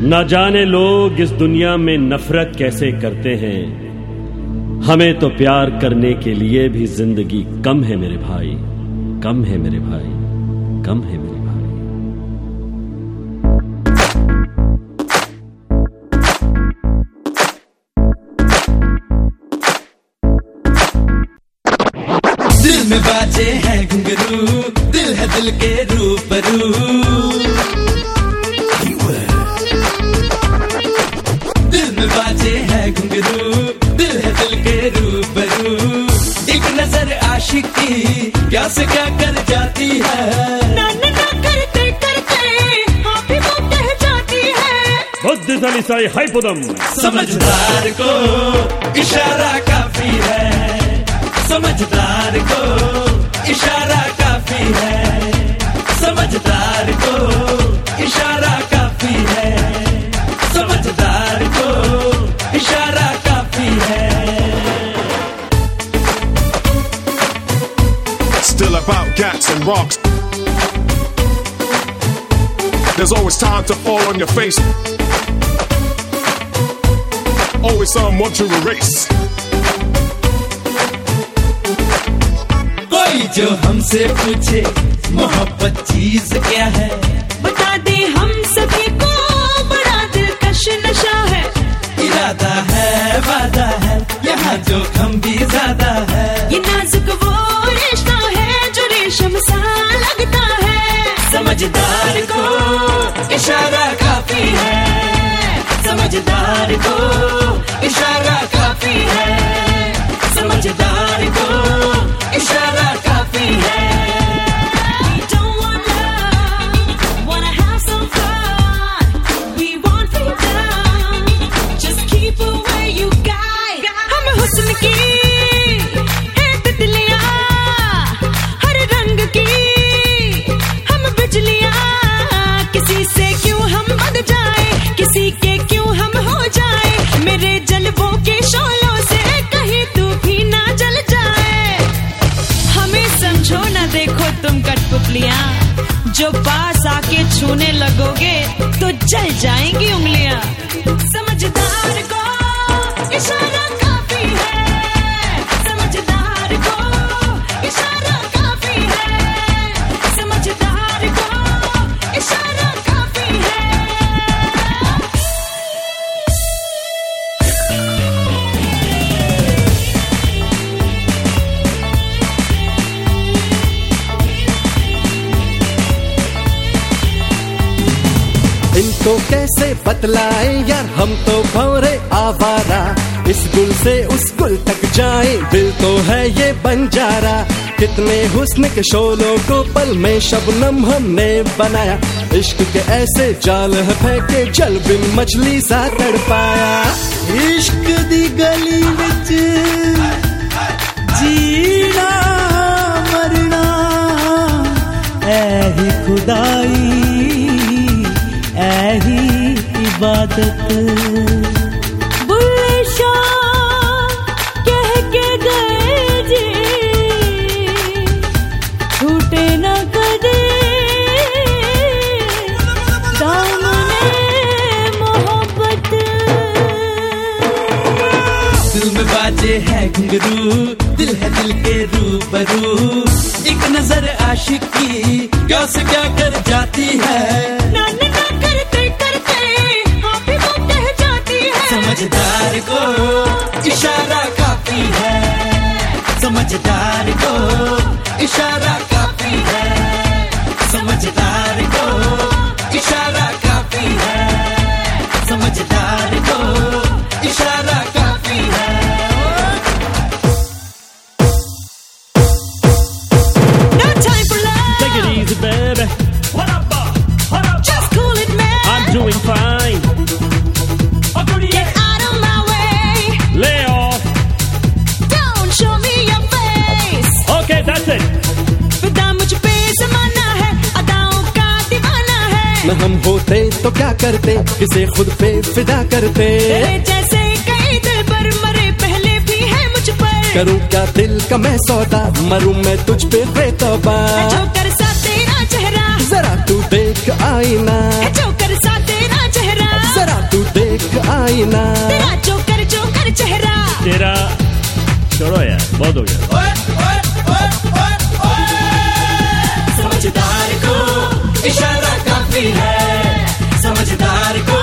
न जाने लोग इस दुनिया में नफरत कैसे करते हैं। हमें तो प्यार करने के लिए भी जिंदगी कम है मेरे भाई, कम है मेरे भाई, कम है मेरे भाई। दिल में बाजे हैं घुंघरू, दिल है दिल के रूबरू। दिल में बाजे हैं घुंघरू, दिल है दिल के रूबरू। एक नजर आशिक की क्या से क्या कर जाती है, ना ना ना करते करते हाँ भी वो कह जाती है। समझदार को इशारा काफी है, समझदार को इशारा काफी है, समझदार को इशारा काफी है, समझदार को इशारा काफी है। Still about cats and rocks. There's always time to fall on your face. Always someone to erase. कोई जो हमसे पूछे मोहब्बत चीज क्या है, बता दे हम सभी को बड़ा दिलकश नशा है। इरादा है वादा है यहाँ जोखिम भी ज्यादा है, ये नाजुक वो रिश्ता है जो रेशम सा लगता है। समझदार को इशारा काफी है, समझदार को इशारा काफी है, समझदार को इशारा काफी है। हुस्न की है तितलियां हर रंग की हम बिजलियां, किसी से क्यों हम बद जाए, किसी के क्यों हम हो जाए। मेरे जलवों के शोलों से कहीं तू भी ना जल जाए। हमें समझो ना देखो तुम कठपुतलियां, जो पास आके छूने लगोगे तो जल जाएंगी उंगलियां। समझदार को इशारा काफी है, समझदार को इशारा काफी है, समझदार को इशारा काफी है। इनको कैसे बतलाए यार, हम तो भौरे आवारा। इस गुल से उस गुल तक जाए, दिल तो है ये बंजारा। कितने हुस्न के शोलों को पल में शबनम हमने बनाया। इश्क के ऐसे जाल है फेंके, जल बिन मछली सा तड़पाया। इश्क दी गली विच जीना मरना ऐही खुदाई, ऐही इबादत। बुल्ले शाह कह के गए जी, छूटे न कदे दामने मोहब्बत। दिल में बाजे है घुंघरू, दिल है दिल के रूबरू। एक नजर आशिक की क्या से क्या कर जाती है, ना ना ना करते करते हाँ भी वो कह जाती है। समझदार को इशारा काफी है, समझदार को इशारा काफी है, समझदार को इशारा काफी है, समझदार को इशारा काफी है। Baby, What up? Just cool it, man. I'm doing fine. Get out of my way. Lay off. Don't show me your face. Okay, that's it. फिदा मुझ पे ज़माना है, अदाओं का दीवाना है। न हम होते तो क्या करते, किसे खुद पे फिदा करते। तेरे जैसे कई दिल पर मरे पहले भी है मुझ पर। करूं क्या दिल का मैं सौदा, मरूं मैं तुझ पे बेतौबा। जोकर सा तेरा चेहरा, जरा तू देख आईना, जोकर सा तेरा चेहरा। छोड़ो यार, बहुत हो गया। समझदार को इशारा काफी है, समझदार को